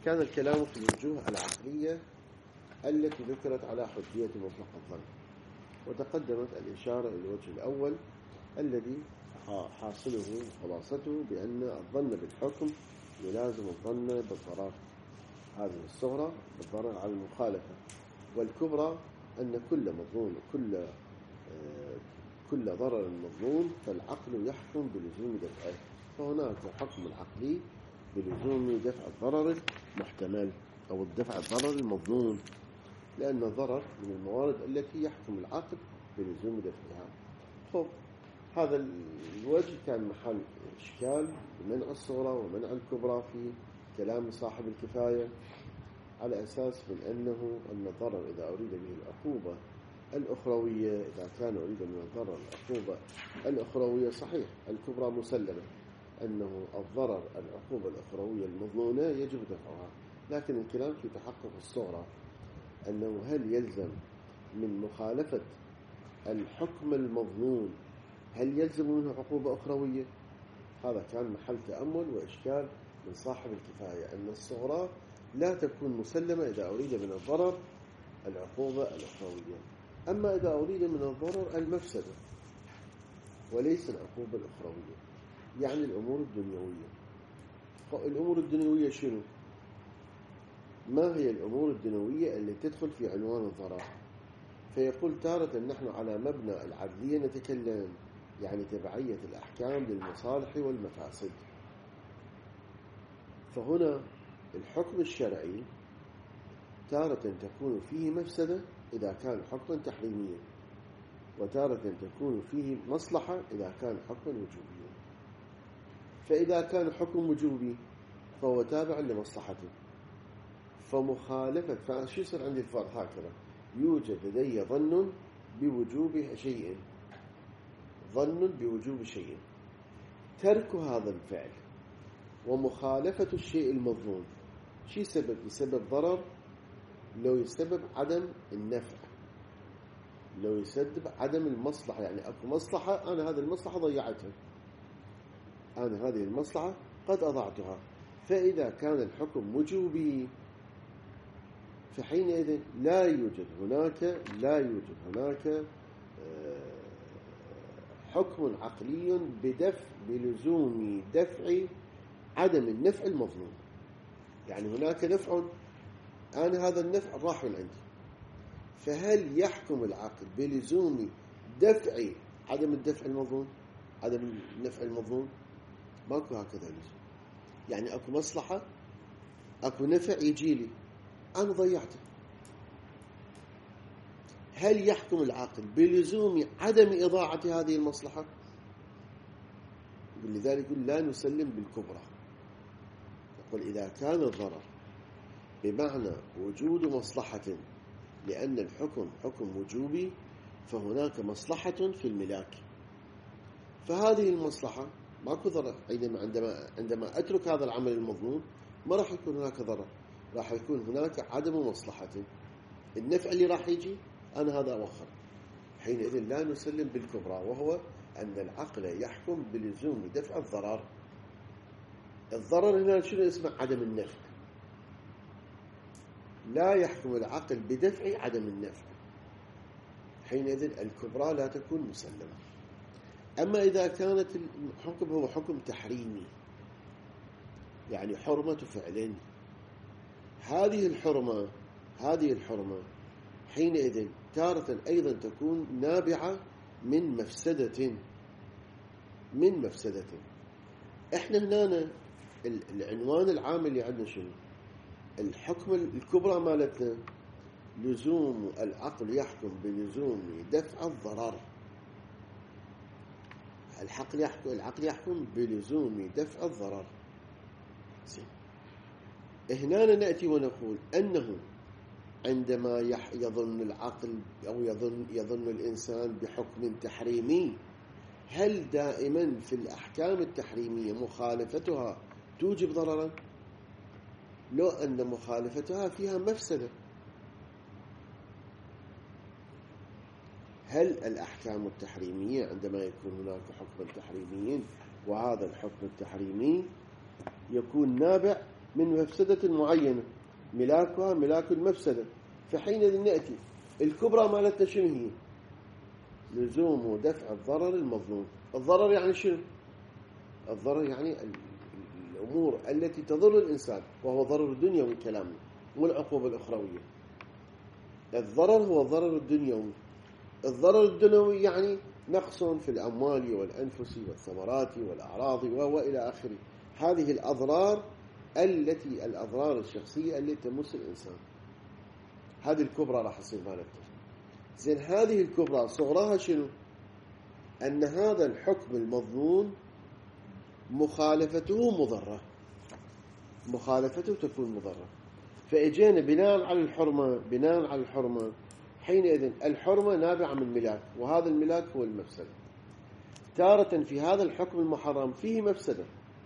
كان الكلام في الوجوه العقلية التي ذكرت على حجية مطلق الظن، وتقدمت الإشارة إلى الوجه الأول الذي حاصله خلاصته بأن الظن بالحكم يلازم الظن بالضرر، هذه الصغرى بالضرر على المخالفة، والكبرى أن كل مظنون كل ضرر مظنون فالعقل يحكم بلزوم دفعه، فهناك حكم العقلي بلزوم دفع الضرر المحتمل أو الدفع الضرر المظنون، لأن الضرر من الموارد التي يحكم العقل بلزوم دفعها. خب هذا الوجه كان محل إشكال بمنع الصغرى ومنع الكبرى في كلام صاحب الكفاية، على أساس من أن الضرر إذا أريد به العقوبة الأخروية، إذا كان أريد من الضرر العقوبة الأخروية صحيح الكبرى مسلمة، أنه الضرر العقوبة الأخروية المظنونة يجب دفعها، لكن الكلام في تحقق الصغرى أنه هل يلزم من مخالفة الحكم المظنون هل يلزم منه عقوبة أخروية؟ هذا كان محل تأمل وإشكال من صاحب الكفاية، أن الصغرى لا تكون مسلمة إذا أريد من الضرر العقوبة الأخروية، أما إذا أريد من الضرر المفسدة وليس العقوبة الأخروية، يعني الأمور الدنيوية. الأمور الدنيوية شنو؟ ما هي الأمور الدنيوية اللي تدخل في عنوان الضرر؟ فيقول تارة نحن على مبنى العدلية نتكلم، يعني تبعية الأحكام للمصالح والمفاسد. فهنا الحكم الشرعي تارة تكون فيه مفسدة إذا كان حكما تحريميا، وتارة تكون فيه مصلحة إذا كان حكما وجوبيا. فإذا كان حكم وجوبي فهو تابع لمصلحته، فمخالفة فشو يصير عندي الفرق هكذا؟ يوجد لدي ظن بوجوب شيء، ظن بوجوب شيء، ترك هذا الفعل ومخالفة الشيء المظنون شي سبب؟ يسبب ضرر، لو يسبب عدم النفع، لو يسبب عدم المصلحة، يعني أكو مصلحة أنا هذه المصلحة ضيعتها، أنا هذه المصلحة قد أضعتها. فإذا كان الحكم وجوبي فحينئذ لا يوجد هناك حكم عقلي بلزوم دفع عدم النفع المظنون، يعني هناك نفع أنا هذا النفع راح من عندي، فهل يحكم العقل بلزوم دفع عدم الدفع المظنون، عدم النفع المظنون؟ ماكو هكذا لزوم، يعني أكو مصلحة أكو نفع يجي لي أنا ضيعته، هل يحكم العقل بلزوم عدم إضاعة هذه المصلحة؟ لذلك يقول لا نسلم بالكبرى، يقول إذا كان الضرر بمعنى وجود مصلحة، لأن الحكم حكم وجوبي فهناك مصلحة في الملاك، فهذه المصلحة ماكو ضرر، عندما أترك هذا العمل المظنون ما راح يكون هناك ضرر، راح يكون هناك عدم مصلحة، النفع اللي راح يجي أنا هذا أوخر، حينئذ لا نسلم بالكبرى، وهو أن العقل يحكم بلزوم دفع الضرر. الضرر هنا شنو اسمه؟ عدم النفع، لا يحكم العقل بدفع عدم النفع، حينئذ الكبرى لا تكون مسلمة. أما إذا كانت الحكم هو حكم تحريمي، يعني حرمة فعل، هذه الحرمة حينئذ تارة أيضا تكون نابعة من مفسدة. احنا هنا العنوان العام اللي عندنا شنو؟ الحكم الكبرى مالتنا لزوم العقل يحكم بلزوم دفع الضرر، العقل يحكم بلزوم دفع الضرر. هنا نأتي ونقول أنه عندما يظن العقل أو يظن الإنسان بحكم تحريمي، هل دائما في الأحكام التحريمية مخالفتها توجب ضررا؟ لو أن مخالفتها فيها مفسدة. هل الأحكام التحريمية عندما يكون هناك حكم تحريمي وهذا الحكم التحريمي يكون نابع من مفسدة معينة ملاكها ملاك المفسدة، فحينئذ نأتي الكبرى مالتنا شنو هي؟ لزوم ودفع الضرر المظنون. الضرر يعني شنو؟ الضرر يعني الأمور التي تضر الإنسان، وهو ضرر دنيوي كلامنا، والعقوبة الأخروية. الضرر هو الضرر الدنيوي. الضرر الدنيوي يعني نقص في الأموال والأنفس والثمرات والأعراض وإلى آخره. هذه الأضرار الأضرار الشخصية التي تمس الإنسان، هذه الكبرى راح تصير مالتنا. زين هذه الكبرى صغرها شنو؟ أن هذا الحكم المظنون مخالفته مضرة، مخالفته تكون مضرة. فإجينا بناء على الحرمة حينئذ الحرمة نابعة من ملاك، وهذا الملاك هو المفسدة. تارة في هذا الحكم المحرم فيه مفسدة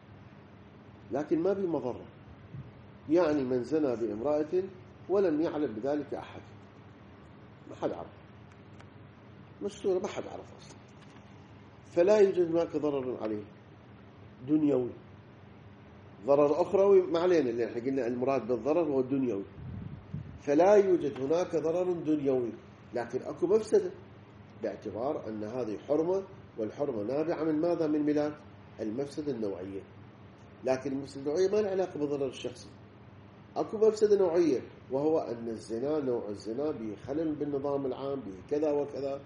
لكن ما به مضرة، يعني من زنى بامرأة ولم يعلم بذلك أحد، ما حد عرف، مستورة ما حد عرف أصلا، فلا يوجد هناك ضرر عليه دنيوي. ضرر أخروي ما علينا، اللي احنا قلنا المراد بالضرر هو الدنيوي، فلا يوجد هناك ضرر دنيوي، لكن أكو مفسدة باعتبار أن هذه حرمة، والحرمة نابعة من ماذا؟ من ملاك المفسدة النوعية. لكن المفسدة النوعية ما لها علاقة بالضرر الشخصي. أكو مفسدة نوعية، وهو أن الزنا، نوع الزنا به خلل بالنظام العام، به كذا وكذا،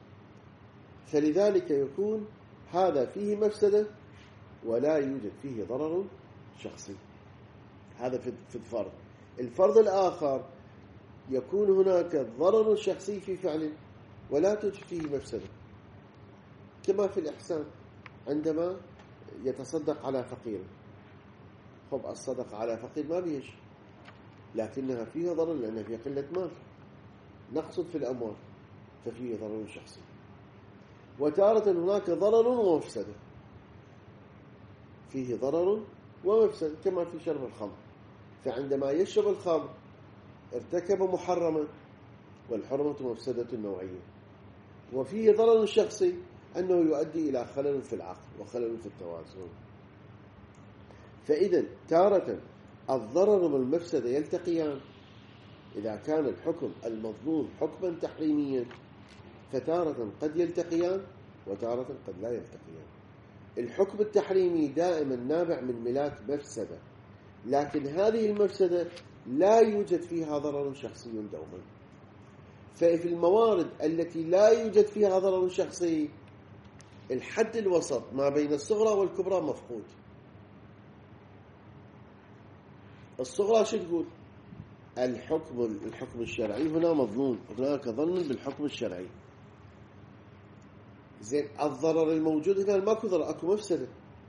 فلذلك يكون هذا فيه مفسدة ولا يوجد فيه ضرر شخصي. هذا في الفرض. الفرض الآخر يكون هناك ضرر شخصي في فعله ولا توجد فيه مفسدة، كما في الإحسان عندما يتصدق على فقير. خب الصدقة على فقير ما بيش، لكنها فيها ضرر لأنها فيها قلة مال، نقصد في الأموال، ففيه ضرر شخصي. وتارة هناك ضرر ومفسدة، فيه ضرر ومفسدة كما في شرب الخمر، فعندما يشرب الخمر ارتكب محرما، والحرمة مفسدة نوعية، وفيه ضرر شخصي أنه يؤدي إلى خلل في العقل وخلل في التوازن. فإذا تارة الضرر والمفسدة يلتقيان إذا كان الحكم المظنون حكما تحريميا، فتارة قد يلتقيان وتارة قد لا يلتقيان. الحكم التحريمي دائما نابع من ملاك مفسدة، لكن هذه المفسدة لا يوجد فيها ضرر شخصي دوما. ففي الموارد التي لا يوجد فيها ضرر شخصي الحد الوسط ما بين الصغرى والكبرى مفقود. الصغرى شو تقول؟ الحكم الشرعي هنا مظنون، هناك ظن بالحكم الشرعي. زين الضرر الموجود هنا ماكو ضرر، اكو مفسدة،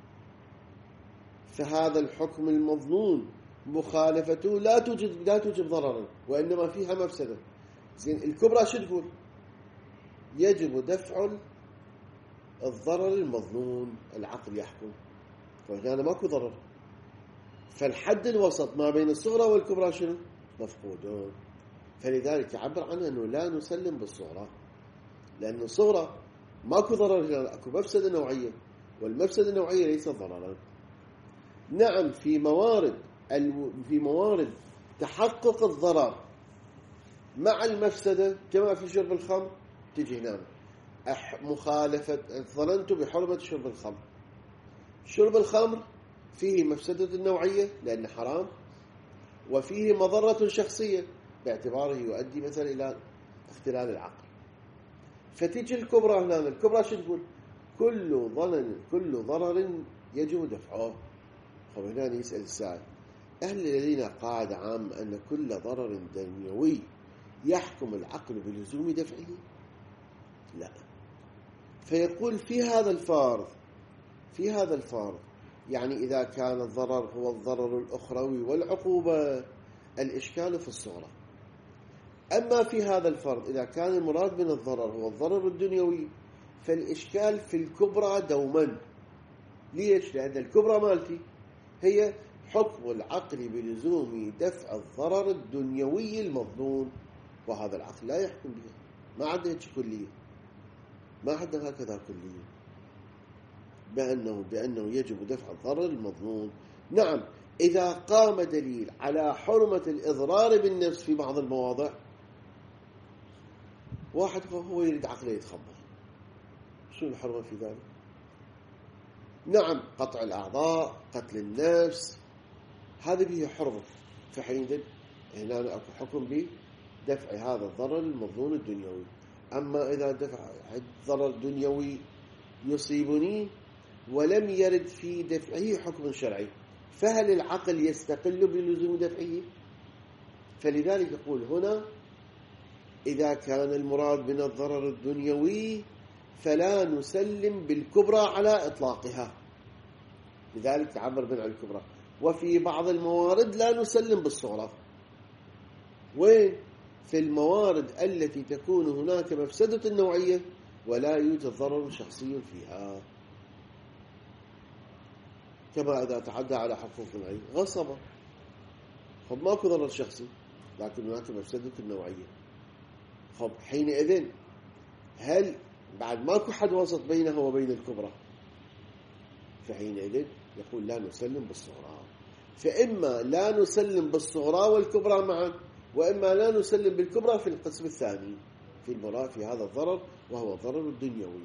فهذا الحكم المظنون مخالفته لا توجد ضررا وإنما فيها مفسدة. زين الكبرى شو تقول؟ يجب دفع الضرر المظنون، العقل يحكم، فهنا ماكو ضرر. فالحد الوسط ما بين الصغرى والكبرى شنو؟ مفقودون. فلذلك يعبر عنها أنه لا نسلم بالصغرى، لأن الصغرى ماكو ضرر هنا، اكو مفسدة نوعية، والمفسدة النوعية ليست ضررا. نعم في موارد تحقق الضرر مع المفسدة كما في شرب الخمر، تجي هنا مخالفة، ظننت بحرمة شرب الخمر. شرب الخمر فيه مفسدة نوعية لأنه حرام، وفيه مضرة شخصية باعتباره يؤدي مثلا إلى اختلال العقل. فتيجي الكبرى هنا، الكبرى شو تقول؟ كل ضرر يجب دفعه. طب هنا يسأل السائل: أهل لدينا قاعدة عامة أن كل ضرر دنيوي يحكم العقل بلزوم دفعه؟ لا. فيقول في هذا الفرض يعني إذا كان الضرر هو الضرر الأخروي والعقوبة، الإشكال في الصغرى. أما في هذا الفرض إذا كان المراد من الضرر هو الضرر الدنيوي، فالإشكال في الكبرى دوما. ليش؟ لأن الكبرى مالتي هي حكم العقل بلزوم دفع الضرر الدنيوي المظنون، وهذا العقل لا يحكم به، ما عنده هيك كلية، ما عنده هكذا كلية بأنه يجب دفع الضرر المظنون. نعم إذا قام دليل على حرمة الإضرار بالنفس في بعض المواضع، واحد هو يريد عقله يتخبر، شو الحرمة في ذلك؟ نعم، قطع الأعضاء، قتل النفس، هذه به حرمة، فحينئذ هنا أكو حكم بدفع هذا الضرر المظنون الدنيوي. أما إذا دفع ضرر دنيوي يصيبني ولم يرد في دفعه حكم شرعي، فهل العقل يستقل بلزوم دفعه؟ فلذلك يقول هنا إذا كان المراد من الضرر الدنيوي فلا نسلم بالكبرى على إطلاقها، لذلك تعبر عن الكبرى. وفي بعض الموارد لا نسلم بالصغرى. وين؟ في الموارد التي تكون هناك مفسدة نوعية ولا يوجد ضرر شخصي فيها، كما إذا تعدى على حقوق نوعية، غصبة، خب ماكو ضرر شخصي لكن هناك مفسدة نوعية. خب حينئذ هل بعد ماكو حد وسط بينها وبين الكبرى؟ فحينئذ يقول لا نسلم بالصغرى. فإما لا نسلم بالصغرى والكبرى معا، وإما لا نسلم بالكبرى في القسم الثاني في المراد في هذا الضرر وهو الضرر الدنيوي.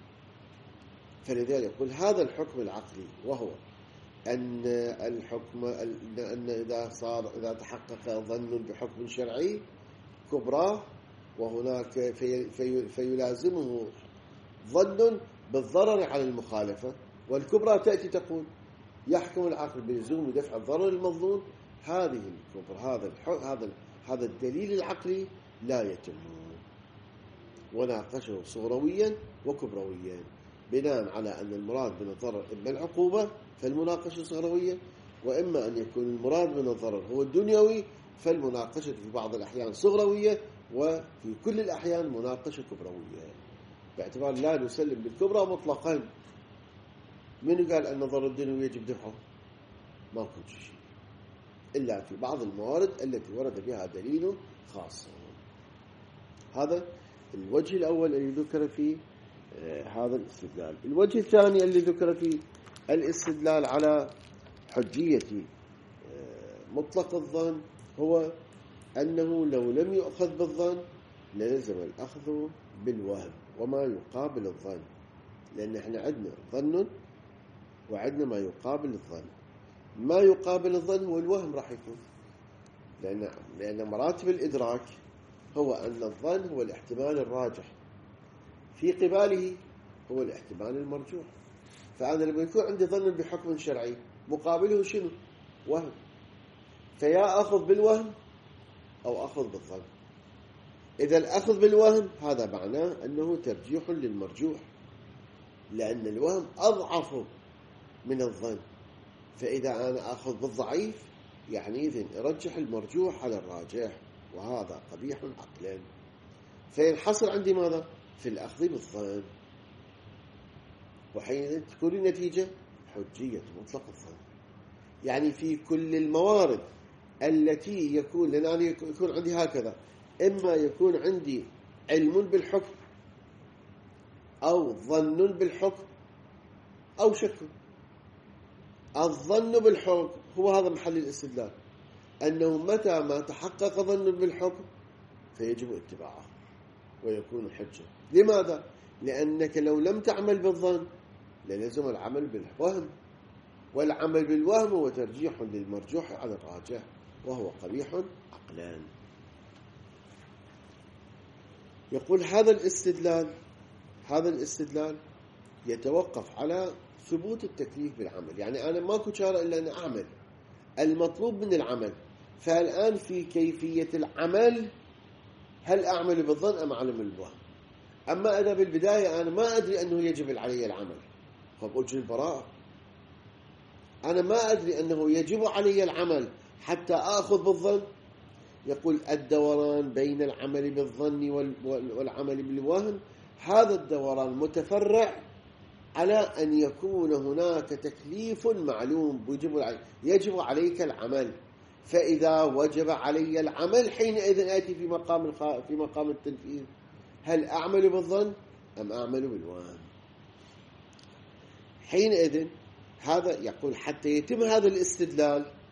فلذلك يقول هذا الحكم العقلي، وهو أن الحكم أن إذا تحقق ظن بحكم شرعي كبرى وهناك فيلازمه ظن بالضرر على المخالفة، والكبرى تأتي تقول يحكم العقل بلزوم دفع الضرر المظنون، هذه الكبرى هذا الدليل العقلي لا يتم، وناقشه صغرويا وكبرويا بناء على أن المراد من الضرر إما العقوبة فالمناقشة صغروية، وإما أن يكون المراد من الضرر هو الدنيوي فالمناقشة في بعض الأحيان صغروية وفي كل الأحيان مناقشة كبروية، باعتبار لا نسلم بالكبرى مطلقا. من قال أن الضرر الدنيوي يجب دفعه؟ ما كنت شيء إلا في بعض الموارد التي ورد بها دليل خاص. هذا الوجه الأول الذي ذكر فيه هذا الاستدلال. الوجه الثاني الذي ذكر فيه الاستدلال على حجية مطلق الظن هو أنه لو لم يؤخذ بالظن للزم الأخذ بالوهم وما يقابل الظن، لأن احنا عندنا ظن وعندنا ما يقابل الظن. ما يقابل الظن هو الوهم راح يكون، لأن مراتب الإدراك هو أن الظن هو الاحتمال الراجح في قباله هو الاحتمال المرجوح. فأنا لما يكون عندي ظن بحكم شرعي مقابله شنو؟ وهم، فيا أخذ بالوهم أو أخذ بالظن. إذا الأخذ بالوهم هذا معناه أنه ترجيح للمرجوح، لأن الوهم أضعف من الظن، فإذا أنا أخذ بالضعيف يعني إذن أرجح المرجوح على الراجح، وهذا قبيح عقلا. فينحصر عندي ماذا؟ في الأخذ بالظن، وحينئذ تكون النتيجة حجية مطلق الظن. يعني في كل الموارد التي يكون، لأن أنا يكون عندي هكذا، إما يكون عندي علم بالحكم أو ظن بالحكم أو شك. الظن بالحكم هو هذا محل الاستدلال، أنه متى ما تحقق ظن بالحكم فيجب اتباعه ويكون حجة. لماذا؟ لأنك لو لم تعمل بالظن للزم العمل بالوهم، والعمل بالوهم هو ترجيح للمرجوح على الراجح وهو قبيح عقلان. يقول هذا الاستدلال يتوقف على ثبوت التكليف بالعمل. يعني أنا ماكو شارع إلا أن أعمل المطلوب من العمل، فالآن في كيفية العمل هل أعمل بالظن أم أعمل بالوهم؟ أما أنا بالبداية أنا ما أدري أنه يجب علي العمل، فبأجل البراءة. أنا ما أدري أنه يجب علي العمل حتى أخذ بالظن. يقول الدوران بين العمل بالظن والعمل بالوهم، هذا الدوران متفرع على أن يكون هناك تكليف معلوم يجب عليك العمل. فإذا وجب علي العمل حينئذ آتي في مقام التنفيذ، هل أعمل بالظن أم أعمل بالوهم؟ حينئذ هذا يقول حتى يتم هذا الاستدلال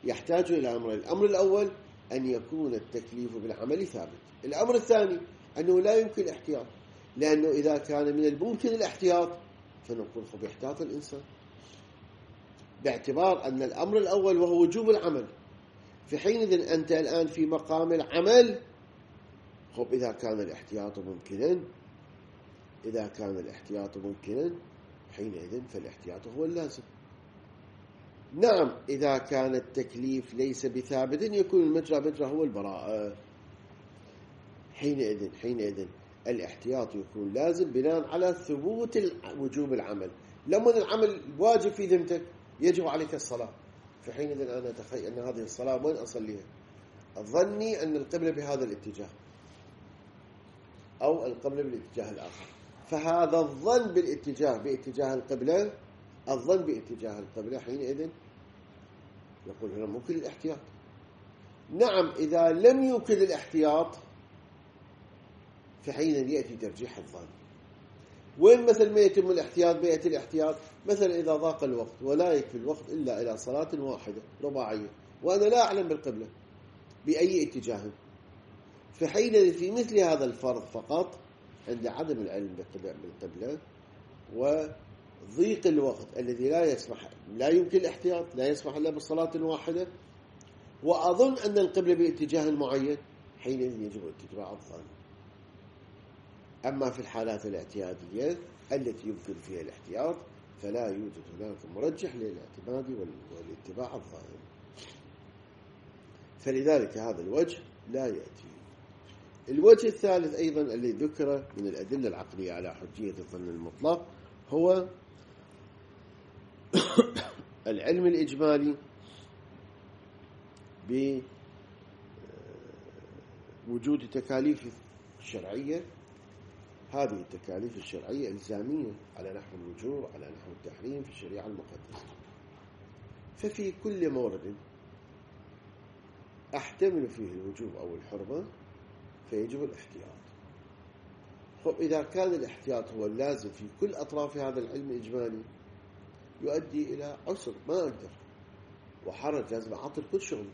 يحتاج إلى أمرين. الأمر الأول أن يكون التكليف بالعمل ثابت. الأمر الثاني أنه لا يمكن الاحتياط، لأنه إذا كان من الممكن الاحتياط فنقول باحتياط الإنسان، باعتبار أن الأمر الأول وهو وجوب العمل. في حينئذ أنت الآن في مقام العمل. إذا كان الاحتياط ممكنا حينئذ فالاحتياط هو اللازم. نعم، إذا كان التكليف ليس بثابت يكون المجرى هو البراءة. حينئذ الاحتياط يكون لازم بناء على ثبوت وجوب العمل. لما العمل واجب في ذمتك يجب عليك الصلاة، في حينئذ أنا أتخيل أن هذه الصلاة وين أصليها؟ الظني أن القبلة بهذا الاتجاه أو القبلة بالاتجاه الآخر، فهذا الظن باتجاه القبلة حينئذ نقول هنا ممكن الاحتياط. نعم، إذا لم يمكن الاحتياط فحين يأتي ترجيح الظن. وين مثل ما يتم الاحتياط بيئة الاحتياط؟ مثلا إذا ضاق الوقت ولا يكفي الوقت إلا إلى صلاة واحدة رباعية وأنا لا أعلم بالقبلة بأي اتجاه، فحين في مثل هذا الفرض فقط عند عدم العلم بالقبلة وضيق الوقت الذي لا يمكن الاحتياط، لا يسمح إلا بالصلاة واحدة، وأظن أن القبلة باتجاه معين، حينئذ يجب اتباع الظن. أما في الحالات الاعتيادية التي يمكن فيها الاحتياط فلا يوجد هناك مرجح للاعتماد والاتباع الظاهر، فلذلك هذا الوجه لا يأتي. الوجه الثالث أيضا الذي ذكر من الأدلة العقلية على حجية الظن المطلق هو العلم الإجمالي بوجود تكاليف شرعية. هذه التكاليف الشرعية إلزامية على نحو الوجوب على نحو التحريم في الشريعة المقدسة، ففي كل مورد أحتمل فيه الوجوب أو الحرمة فيجب الاحتياط. إذا كان الاحتياط هو اللازم في كل أطراف هذا العلم الإجمالي يؤدي إلى عسر، ما أقدر وحرج، لازم أعطل كل شغل.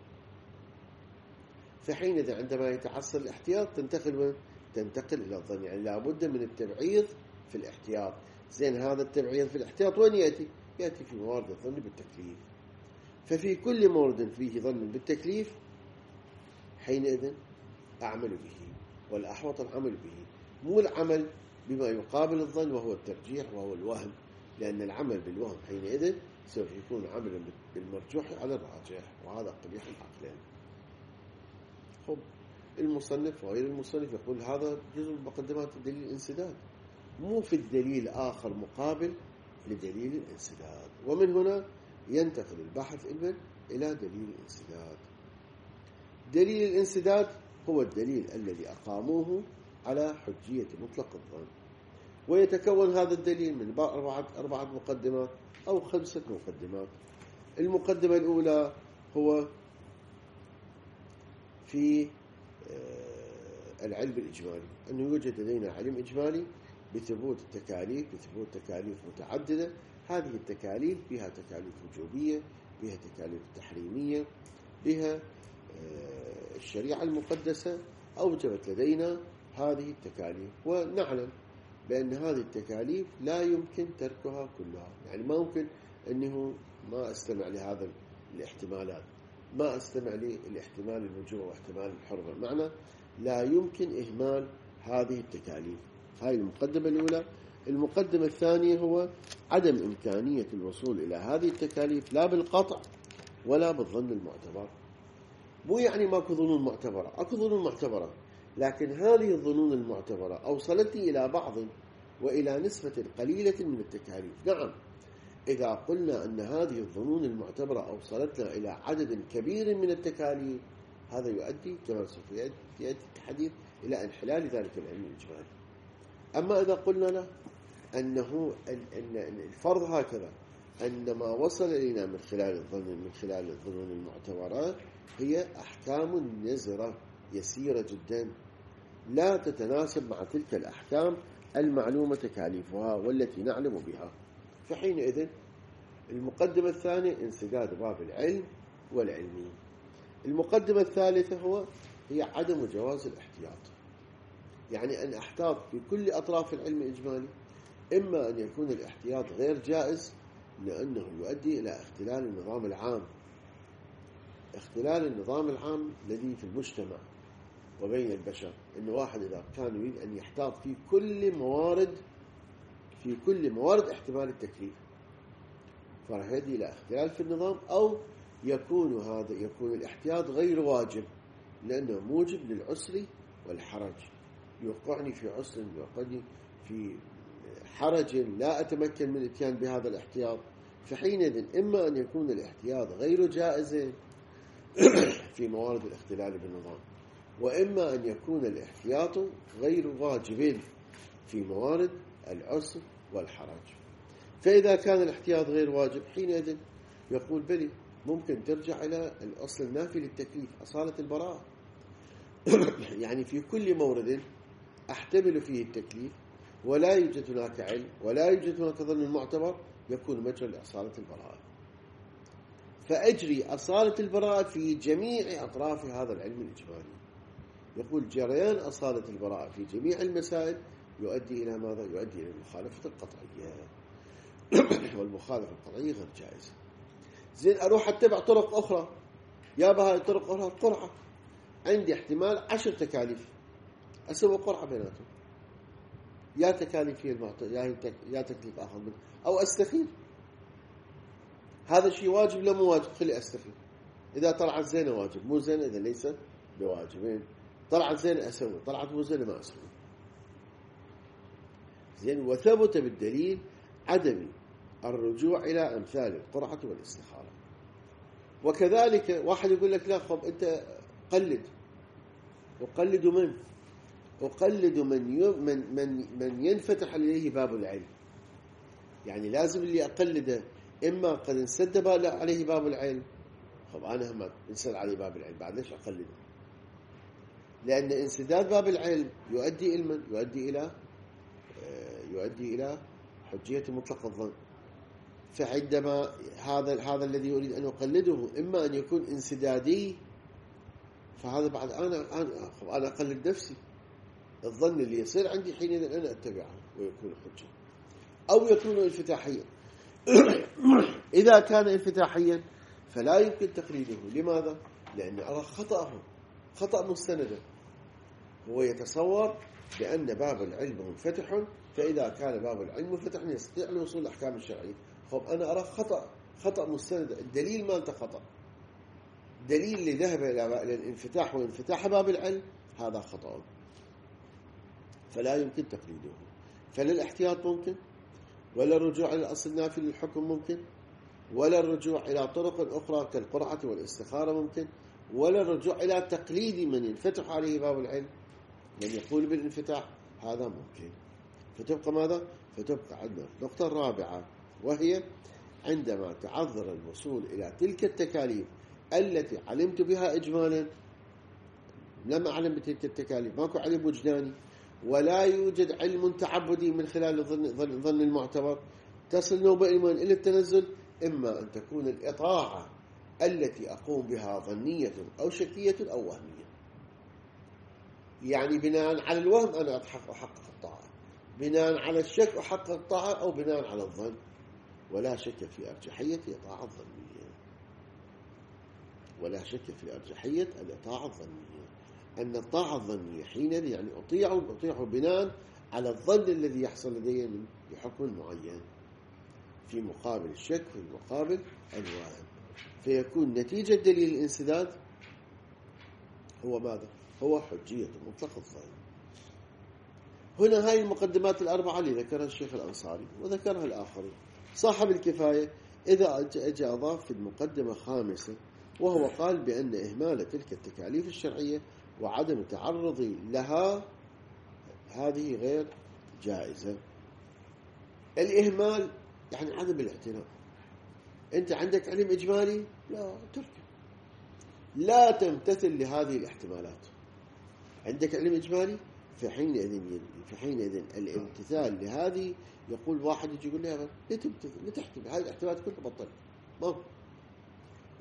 فحينئذ عندما يتعسر الاحتياط تنتقل إلى الظن، يعني لابد من التبعيض في الاحتياط. زين، هذا التبعيض في الاحتياط وين يأتي؟ يأتي في موارد الظن بالتكليف. ففي كل مورد فيه ظن بالتكليف حينئذ أعمل به، والأحوط العمل به، مو العمل بما يقابل الظن وهو الترجيح وهو الوهم، لأن العمل بالوهم حينئذ سوف يكون عملا بالمرجوح على الراجح، وهذا قبيح العقلين. المصنف وغير المصنف يقول هذا جزء من مقدمات الدليل الانسداد، مو في الدليل آخر مقابل لدليل الانسداد، ومن هنا ينتقل البحث إلى دليل الانسداد. دليل الانسداد هو الدليل الذي أقاموه على حجية مطلق الظن، ويتكون هذا الدليل من أربعة مقدمات أو 5 مقدمات. المقدمة الأولى هو في العلم الإجمالي، أنه يوجد لدينا علم إجمالي بثبوت تكاليف متعددة. هذه التكاليف بها تكاليف وجوبية، بها تكاليف تحريمية، بها الشريعة المقدسة أوجبت لدينا هذه التكاليف، ونعلم بأن هذه التكاليف لا يمكن تركها كلها. يعني ما ممكن أنه ما أستمع لهذا الاحتمالات، ما أستمع لاحتمال الوجوب واحتمال الحرمة، معنى لا يمكن إهمال هذه التكاليف. هذه المقدمة الأولى. المقدمة الثانية هو عدم إمكانية الوصول إلى هذه التكاليف لا بالقطع ولا بالظن المعتبر. مو يعني ماكو ظنون معتبرة، أكو ظنون معتبرة، لكن هذه الظنون المعتبرة أوصلتني إلى بعض وإلى نسبة قليلة من التكاليف. نعم، إذا قلنا أن هذه الظنون المعتبرة أوصلتنا إلى عدد كبير من التكاليف، هذا يؤدي كما سوف يأتي الحديث إلى انحلال ذلك العلم الإجمالي. أما إذا قلنا له أن الفرض هكذا، أن ما وصل إلينا من خلال الظنون المعتبرة هي أحكام نزرة يسيرة جدا لا تتناسب مع تلك الأحكام المعلومة تكاليفها والتي نعلم بها، فحينئذ المقدمة الثانية انسداد باب العلم والعلمي. المقدمة الثالثة هي عدم جواز الاحتياط، يعني أن أحتاط في كل أطراف العلم الإجمالي، إما أن يكون الاحتياط غير جائز لأنه يؤدي إلى اختلال النظام العام، اختلال النظام العام الذي في المجتمع وبين البشر، إن واحد إذا كان يريد أن يحتاط في كل موارد احتمال التكليف فراح يؤدي إلى اختلال في النظام، أو يكون الاحتياط غير واجب لأنه موجب للعسر والحرج، يوقعني في عسر يوقعني في حرج لا أتمكن من الاتيان بهذا الاحتياط. فحينئذ إما أن يكون الاحتياط غير جائز في موارد الاختلال بالنظام، وإما أن يكون الاحتياط غير واجب في موارد العسر والحرج. فإذا كان الاحتياط غير واجب حينئذ يقول بلي ممكن ترجع إلى الأصل النافي للتكليف، أصالة البراءة. يعني في كل مورد أحتمل فيه التكليف ولا يوجد هناك علم ولا يوجد هناك ظن معتبر، يكون مجرى لأصالة البراءة. فأجري أصالة البراءة في جميع أطراف هذا العلم الإجمالي. يقول جريان أصالة البراءة في جميع المسائل يؤدي إلى ماذا؟ يؤدي إلى المخالفة القطعية. والمخالفة القطعية غير جائزة. زين أروح أتبع طرق أخرى، يا بها طرق أخرى قرعة، عندي احتمال 10 تكاليف أسوي قرعة بيناتهم، يا تكاليف يا تكليف آخر منه، أو أستخير. هذا الشيء واجب لا مو واجب؟ خلي أستخير. إذا طلعت زينة واجب، مو زينة إذا ليس بواجبين. طلعت زينة أسوي، طلعت مو زينة ما أسوي. زين. وثبت بالدليل عدم الرجوع إلى أمثال القرعة والاستخارة. وكذلك واحد يقول لك لا خب أنت قلد، وقلد من؟ وقلد من ينفتح عليه باب العلم. يعني لازم اللي أقلده إما قد انسد عليه باب العلم، خب أنا هم انسد عليه باب العلم بعد ليش أقلده؟ لأن انسداد باب العلم يؤدي إلى يؤدي إلى حجية مطلق الظن. فعندما هذا الذي أريد أن أقلده إما أن يكون انسدادي، فهذا بعد أنا أقلد نفسي، الظن اللي يصير عندي حينئذ أنا أتبعه ويكون حجة، أو يكون انفتاحيا. إذا كان انفتاحيا فلا يمكن تقليده. لماذا؟ لأن أرى خطأ مستندا. هو يتصور بأن باب العلم منفتح، فإذا كان باب العلم منفتح يستطيع الوصول للأحكام الشرعية. خب أنا أرى خطأ مستند، الدليل مالته خطأ، دليل اللي ذهب إلى الانفتاح وانفتاح باب العلم هذا خطأ، فلا يمكن تقليده. فلا الاحتياط ممكن، ولا الرجوع إلى الأصل النافي للحكم ممكن، ولا الرجوع إلى طرق أخرى كالقرعة والاستخارة ممكن، ولا الرجوع إلى تقليد من ينفتح عليه باب العلم، من يقول بالانفتاح، هذا ممكن. فتبقى ماذا؟ فتبقى عندنا النقطة الرابعة، وهي عندما تعذر الوصول إلى تلك التكاليف التي علمت بها إجمالا، لم أعلم بتلك التكاليف، ماكو علم وجداني ولا يوجد علم تعبدي من خلال الظن المعتبر، تصل نوبة إلى التنزل. إما أن تكون الإطاعة التي أقوم بها ظنية أو شكية أو وهمية، يعني بناء على الوهم أنا أحقق الطاعة، بناء على الشك أحقق الطاعة، أو بناء على الظن. ولا شك في أرجحية الإطاعة الظنية، ولا شك في أرجحية الإطاعة الظنية، أن الطاعة الظنية حينئذ يعني أطيع بناء على الظن الذي يحصل لدي من بحكم معين في مقابل الشك، في مقابل الوهم، فيكون نتيجة دليل الانسداد هو ماذا؟ هو حجية مطلق الظن. هنا هاي المقدمات الأربعة اللي ذكرها الشيخ الأنصاري وذكرها الآخرين. صاحب الكفاية إذا أجى أضاف في المقدمة خامسة، وهو قال بأن إهمال تلك التكاليف الشرعية وعدم تعرض لها هذه غير جائزة. الإهمال يعني عدم الاعتناء. أنت عندك علم إجمالي، لا ترك، لا تمتثل لهذه الاحتمالات. عندك علم إجمالي، في حينئذ الامتثال لهذه، يقول واحد يجي يقول لي ليه تحتمل هذه الاحتمالات كلها بطل، ما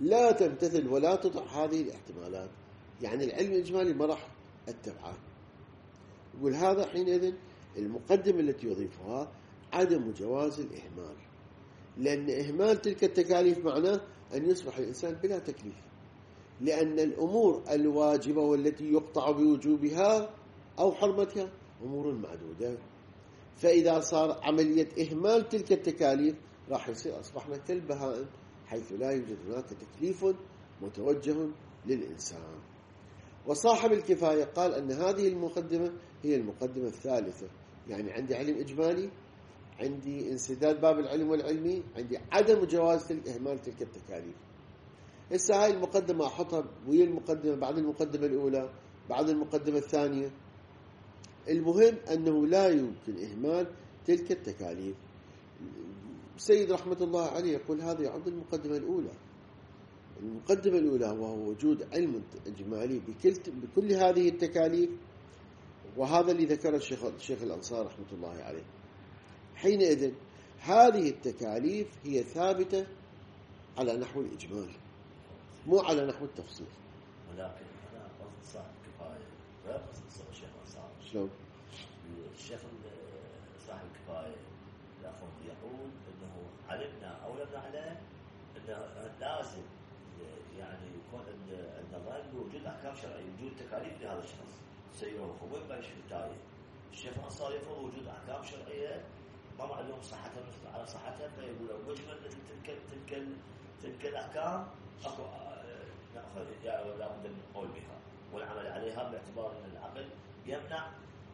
لا تمتثل ولا تطع هذه الاحتمالات، يعني العلم الإجمالي ما راح اتبعه. يقول هذا حينئذ المقدمة التي يضيفها عدم جواز الإهمال، لأن إهمال تلك التكاليف معناه أن يصبح الإنسان بلا تكليف، لأن الأمور الواجبة والتي يقطع بوجوبها أو حرمتها أمور معدودة. فإذا صار عملية إهمال تلك التكاليف راح يصير أصبحنا كالبهائم، حيث لا يوجد هناك تكليف متوجه للإنسان. وصاحب الكفاية قال أن هذه المقدمة هي المقدمة الثالثة، يعني عندي علم إجمالي، عندي انسداد باب العلم والعلمي، عندي عدم جواز إهمال تلك التكاليف. هسه هاي المقدمة أحطها ويا المقدمة بعد المقدمة الأولى بعد المقدمة الثانية. المهم أنه لا يمكن إهمال تلك التكاليف. سيد رحمة الله عليه يقول هذا يعد المقدمة الأولى. المقدمة الأولى وهو وجود علم إجمالي بكل هذه التكاليف، وهذا اللي ذكره الشيخ الأنصار رحمة الله عليه. حينئذ هذه التكاليف هي ثابتة على نحو الإجمال مو على نحو التفصيل. ولكن أنا قصد صاحب كفاية غير قصد الشيخ الأنصار. شلون؟ الشيخ صاحب كفاية يقول أنه علمنا أو لم نعلم أنه لازم يعني يكون عند ظن بوجود أحكام شرعية، وجود تكاليف لهذا الشخص سيره. وين ما يشوف التاريخ الشيخ الأنصار يفرض وجود أحكام شرعية ما معلوم صحتها على صحتها، فيقول وجمل تلك الأحكام أكو نأخذ لا بد من القول بها والعمل عليها، باعتبار أن العقل يمنع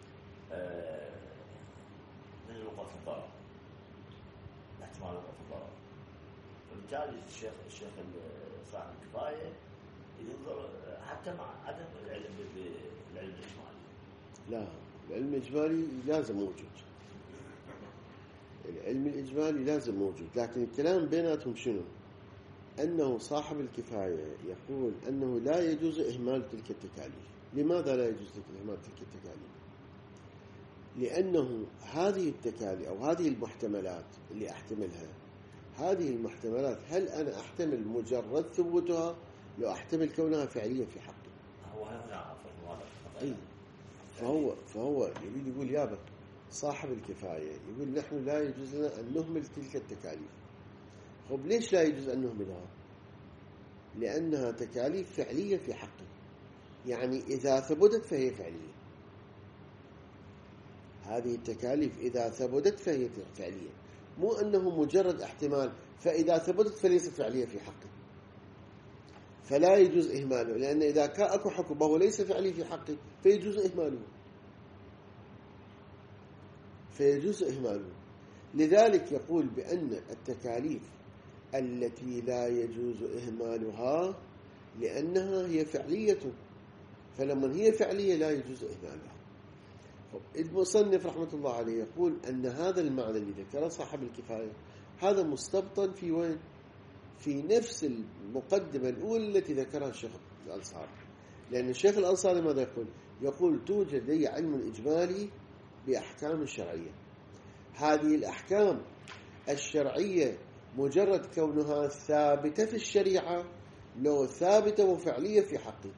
من الوقوع في الضرر، احتمال الوقوع في الضرر. وبالتالي الشيخ صاحب الكفاية ينظر حتى مع عدم العلم بالعلم الإجمالي. لا، العلم الإجمالي لازم موجود، العلم الإجمالي لازم موجود، لكن الكلام بيناتهم شنو؟ أنه صاحب الكفاية يقول أنه لا يجوز إهمال تلك التكاليف. لماذا لا يجوز إهمال تلك التكاليف؟ لأنه هذه التكاليف أو هذه المحتملات اللي أحتملها، هذه المحتملات هل أنا أحتمل مجرد ثبوتها لو أحتمل كونها فعلية في حقي؟ هو هنا أي فهو يريد يقول يابا صاحب الكفاية يقول نحن لا يجوز لنا أن نهمل تلك التكاليف. طب ليش لا يجوز أن نهملها؟ لأنها تكاليف فعلية في حقي، يعني إذا ثبتت فهي فعلية. هذه التكاليف إذا ثبتت فهي فعلية، مو أنه مجرد احتمال فإذا ثبتت فليست فعلية في حقي، فلا يجوز إهماله. لأن إذا كان أكو حكم وهو ليس فعلي في حقي فيجوز إهماله. لذلك يقول بأن التكاليف التي لا يجوز إهمالها لأنها هي فعلية، فلما هي فعلية لا يجوز إهمالها. المصنف رحمة الله عليه يقول أن هذا المعنى اللي ذكره صاحب الكفاية هذا مستبطن في وين؟ في نفس المقدمة الأولى التي ذكرها الشيخ الأنصاري. لأن الشيخ الأنصاري ماذا يقول توجد لي علم إجمالي بأحكام شرعية، هذه الأحكام الشرعية مجرد كونها ثابتة في الشريعة لو ثابتة وفعلية في حقي.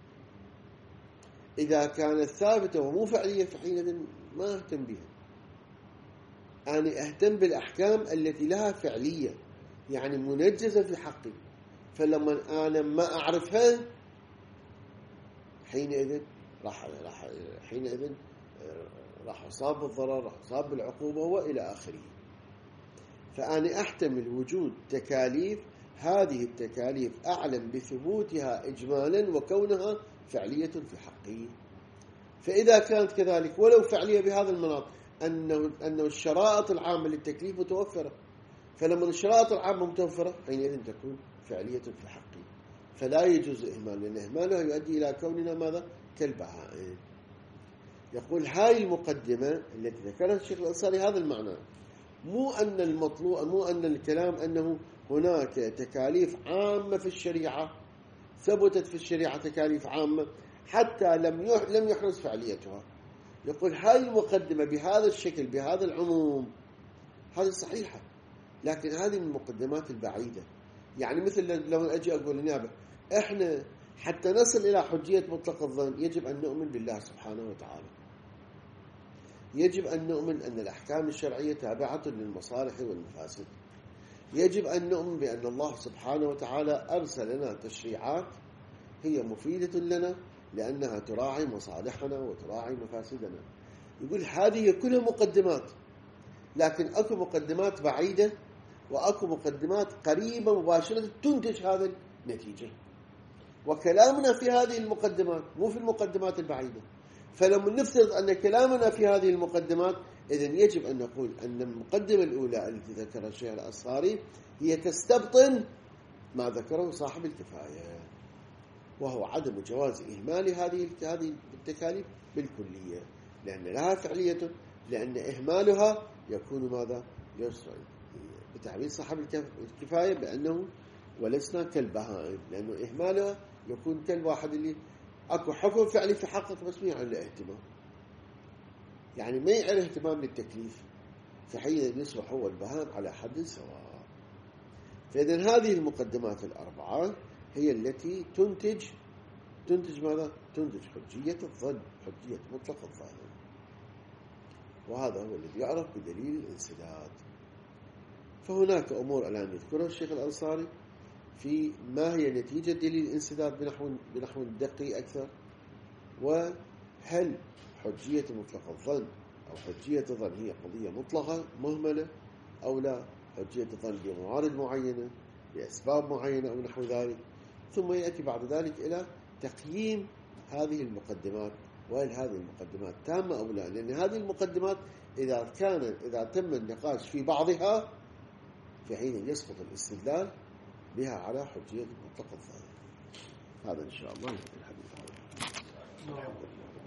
إذا كانت ثابتة ومو فعلية فحينئذ ما أهتم بها، أنا أهتم بالأحكام التي لها فعلية يعني منجزة في حقي. فلما أنا ما أعرفها حينئذ راح أصاب بالضرر، راح أصاب بالعقوبة وإلى آخره. فأنا أحتمل وجود تكاليف، هذه التكاليف أعلم بثبوتها إجمالا وكونها فعلية في حقه. فإذا كانت كذلك ولو فعلية بهذا المناط أنه الشرائط العامة للتكليف متوفرة، فلما الشرائط العامة متوفرة حينئذ تكون فعلية في حقه، فلا يجوز إهمال، لأن إهمالها يؤدي إلى كوننا ماذا؟ كالبهائم. يقول هاي المقدمة التي ذكرها الشيخ الأنصاري هذا المعنى، مو أن الكلام أنه هناك تكاليف عامة في الشريعة ثبتت في الشريعة تكاليف عامة حتى لم يحرز فعليتها. يقول هاي المقدمة بهذا الشكل بهذا العموم هذه صحيحة، لكن هذه من المقدمات البعيدة، يعني مثل لو أجي أقول للنيابة إحنا حتى نصل إلى حجية مطلق الظن يجب أن نؤمن بالله سبحانه وتعالى، يجب أن نؤمن أن الأحكام الشرعية تابعة للمصالح والمفاسد، يجب أن نؤمن بأن الله سبحانه وتعالى أرسل لنا تشريعات هي مفيدة لنا لأنها تراعي مصالحنا وتراعي مفاسدنا. يقول هذه كلها مقدمات، لكن أكو مقدمات بعيدة وأكو مقدمات قريبة مباشرة تنتج هذا النتيجة، وكلامنا في هذه المقدمات مو في المقدمات البعيدة. فلما نفترض أن كلامنا في هذه المقدمات، إذن يجب أن نقول أن المقدمة الأولى التي ذكرها الشيخ الأنصاري هي تستبطن ما ذكره صاحب الكفاية، وهو عدم جواز إهمال هذه التكاليف بالكلية، لأن لها فعلية، لأن إهمالها يكون ماذا؟ يسرع بتعبير صاحب الكفاية بأنه ولسنا كالبهائم، لأنه إهمالها يكون كالواحد اللي أكو حكم فعلي في حقك بس ما يعمل له اهتمام، يعني ما يعمل اهتمام للتكليف، فحين يصبح هو البهائم على حد سواء. فإذن هذه المقدمات الأربعة هي التي تنتج ماذا؟ تنتج حجية الظن، حجية مطلق الظن، وهذا هو الذي يعرف بدليل الانسداد. فهناك أمور الآن يذكرها الشيخ الأنصاري في ما هي نتيجة دليل الانسداد بنحو دقيق أكثر، وهل حجية مطلق الظن أو حجية الظن هي قضية مطلقة مهملة أو لا، حجية الظن بموارد معينة بأسباب معينة أو نحو ذلك. ثم يأتي بعد ذلك إلى تقييم هذه المقدمات، وهل هذه المقدمات تامة أو لا، لأن هذه المقدمات إذا تم النقاش في بعضها في حين يسقط الاستدلال بها على حجية مطلق الظاهر. هذا إن شاء الله الحديث هذا.